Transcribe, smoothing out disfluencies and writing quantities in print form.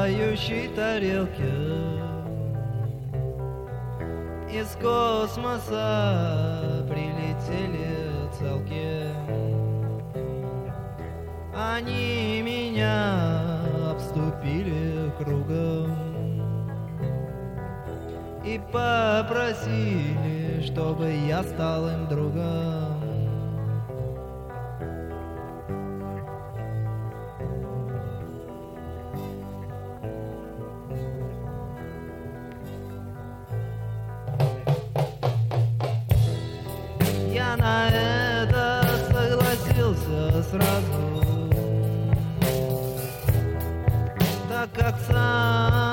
летающей тарелке из космоса прилетели целки. Они меня обступили кругом и попросили, чтобы я стал им другом. Я на это согласился сразу, так как сам